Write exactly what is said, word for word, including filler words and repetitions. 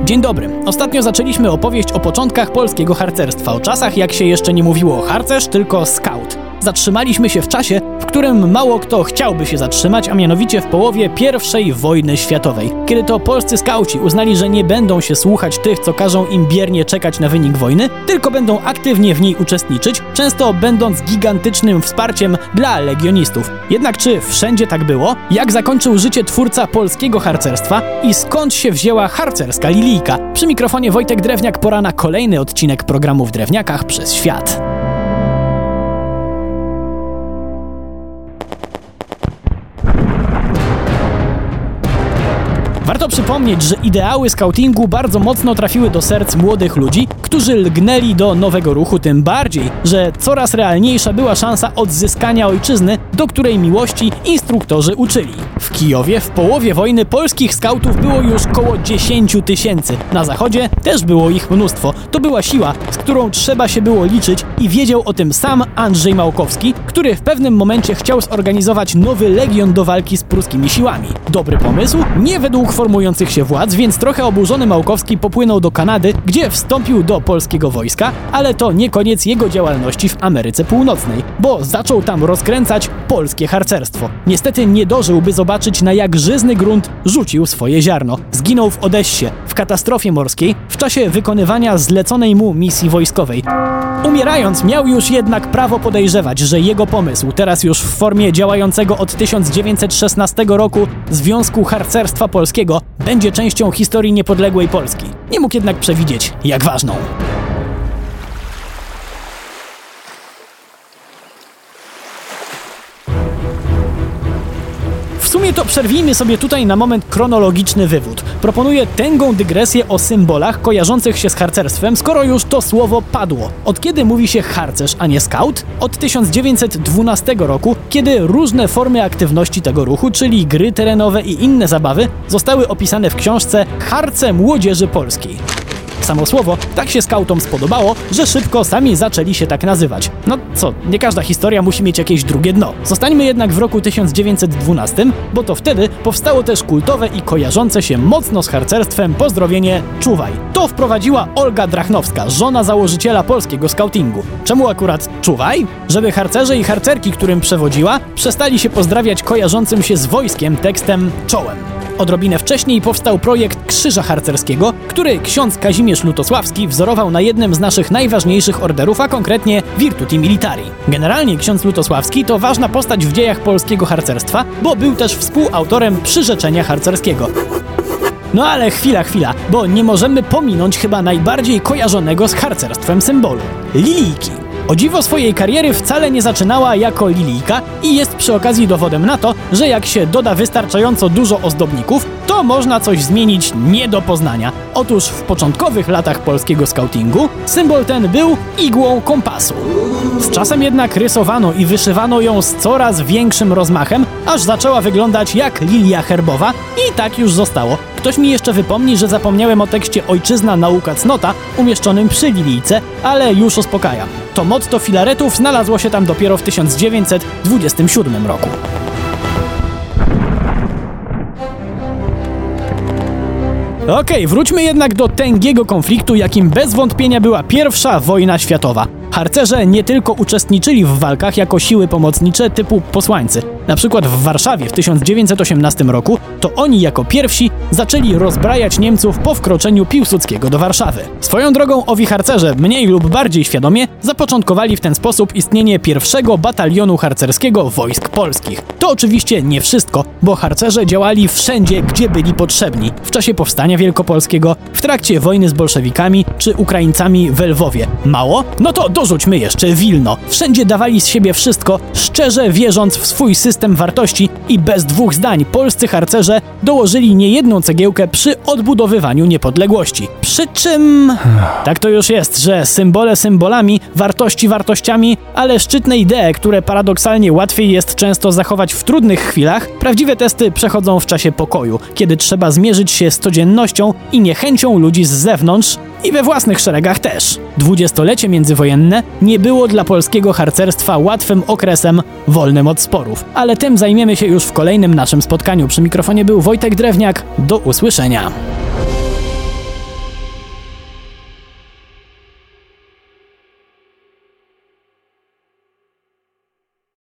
Dzień dobry. Ostatnio zaczęliśmy opowieść o początkach polskiego harcerstwa, o czasach, jak się jeszcze nie mówiło harcerz, tylko scout. Zatrzymaliśmy się w czasie, w którym mało kto chciałby się zatrzymać, a mianowicie w połowie pierwszej wojny światowej. Kiedy to polscy skauci uznali, że nie będą się słuchać tych, co każą im biernie czekać na wynik wojny, tylko będą aktywnie w niej uczestniczyć, często będąc gigantycznym wsparciem dla legionistów. Jednak czy wszędzie tak było? Jak zakończył życie twórca polskiego harcerstwa i skąd się wzięła harcerska lilijka? Przy mikrofonie Wojtek Drewniak, pora na kolejny odcinek programu W Drewniakach przez świat. Warto przypomnieć, że ideały skautingu bardzo mocno trafiły do serc młodych ludzi, którzy lgnęli do nowego ruchu, tym bardziej, że coraz realniejsza była szansa odzyskania ojczyzny, do której miłości instruktorzy uczyli. W Kijowie w połowie wojny polskich skautów było już koło dziesięciu tysięcy. Na zachodzie też było ich mnóstwo. To była siła, z którą trzeba się było liczyć i wiedział o tym sam Andrzej Małkowski, który w pewnym momencie chciał zorganizować nowy legion do walki z pruskimi siłami. Dobry pomysł? Nie według formujących się władz, więc trochę oburzony Małkowski popłynął do Kanady, gdzie wstąpił do polskiego wojska, ale to nie koniec jego działalności w Ameryce Północnej, bo zaczął tam rozkręcać polskie harcerstwo. Niestety nie dożył, by zobaczyć, na jak żyzny grunt rzucił swoje ziarno. Zginął w Odessie, w katastrofie morskiej, w czasie wykonywania zleconej mu misji wojskowej. Umierając, miał już jednak prawo podejrzewać, że jego pomysł, teraz już w formie działającego od tysiąc dziewięćset szesnastego roku Związku Harcerstwa Polskiego, będzie częścią historii niepodległej Polski. Nie mógł jednak przewidzieć, jak ważną. W sumie to przerwijmy sobie tutaj na moment chronologiczny wywód. Proponuję tęgą dygresję o symbolach kojarzących się z harcerstwem, skoro już to słowo padło. Od kiedy mówi się harcerz, a nie scout? Od tysiąc dziewięćset dwunastego roku, kiedy różne formy aktywności tego ruchu, czyli gry terenowe i inne zabawy, zostały opisane w książce Harce Młodzieży Polskiej. Samo słowo tak się skautom spodobało, że szybko sami zaczęli się tak nazywać. No co, nie każda historia musi mieć jakieś drugie dno. Zostańmy jednak w roku tysiąc dziewięćset dwunastym, bo to wtedy powstało też kultowe i kojarzące się mocno z harcerstwem pozdrowienie Czuwaj. To wprowadziła Olga Drachnowska, żona założyciela polskiego skautingu. Czemu akurat Czuwaj? Żeby harcerze i harcerki, którym przewodziła, przestali się pozdrawiać kojarzącym się z wojskiem tekstem czołem. Odrobinę wcześniej powstał projekt Krzyża Harcerskiego, który ksiądz Kazimierz Lutosławski wzorował na jednym z naszych najważniejszych orderów, a konkretnie Virtuti Militari. Generalnie ksiądz Lutosławski to ważna postać w dziejach polskiego harcerstwa, bo był też współautorem Przyrzeczenia Harcerskiego. No ale chwila, chwila, bo nie możemy pominąć chyba najbardziej kojarzonego z harcerstwem symbolu – lilijki. O dziwo swojej kariery wcale nie zaczynała jako lilijka i jest przy okazji dowodem na to, że jak się doda wystarczająco dużo ozdobników, to można coś zmienić nie do poznania. Otóż w początkowych latach polskiego skautingu symbol ten był igłą kompasu. Z czasem jednak rysowano i wyszywano ją z coraz większym rozmachem, aż zaczęła wyglądać jak lilia herbowa i tak już zostało. Ktoś mi jeszcze wypomni, że zapomniałem o tekście Ojczyzna, nauka, cnota umieszczonym przy lilijce, ale już uspokajam. To motto filaretów znalazło się tam dopiero w tysiąc dziewięćset dwudziestym siódmym roku. Okej, okay, wróćmy jednak do tęgiego konfliktu, jakim bez wątpienia była pierwsza wojna światowa. Harcerze nie tylko uczestniczyli w walkach jako siły pomocnicze typu posłańcy. Na przykład w Warszawie w tysiąc dziewięćset osiemnastym roku to oni jako pierwsi zaczęli rozbrajać Niemców po wkroczeniu Piłsudskiego do Warszawy. Swoją drogą owi harcerze mniej lub bardziej świadomie zapoczątkowali w ten sposób istnienie pierwszego batalionu harcerskiego wojsk polskich. To oczywiście nie wszystko, bo harcerze działali wszędzie, gdzie byli potrzebni. W czasie Powstania Wielkopolskiego, w trakcie wojny z bolszewikami czy Ukraińcami w Lwowie. Mało? No to dorzućmy jeszcze Wilno. Wszędzie dawali z siebie wszystko, szczerze wierząc w swój system wartości i bez dwóch zdań polscy harcerze dołożyli niejedną cegiełkę przy odbudowywaniu niepodległości. Przy czym... Tak to już jest, że symbole symbolami, wartości wartościami, ale szczytne idee, które paradoksalnie łatwiej jest często zachować w trudnych chwilach, prawdziwe testy przechodzą w czasie pokoju, kiedy trzeba zmierzyć się z codziennością i niechęcią ludzi z zewnątrz i we własnych szeregach też. Dwudziestolecie międzywojenne nie było dla polskiego harcerstwa łatwym okresem wolnym od sporów, ale tym zajmiemy się już w kolejnym naszym spotkaniu. Przy mikrofonie był Wojtek Drewniak. Do usłyszenia.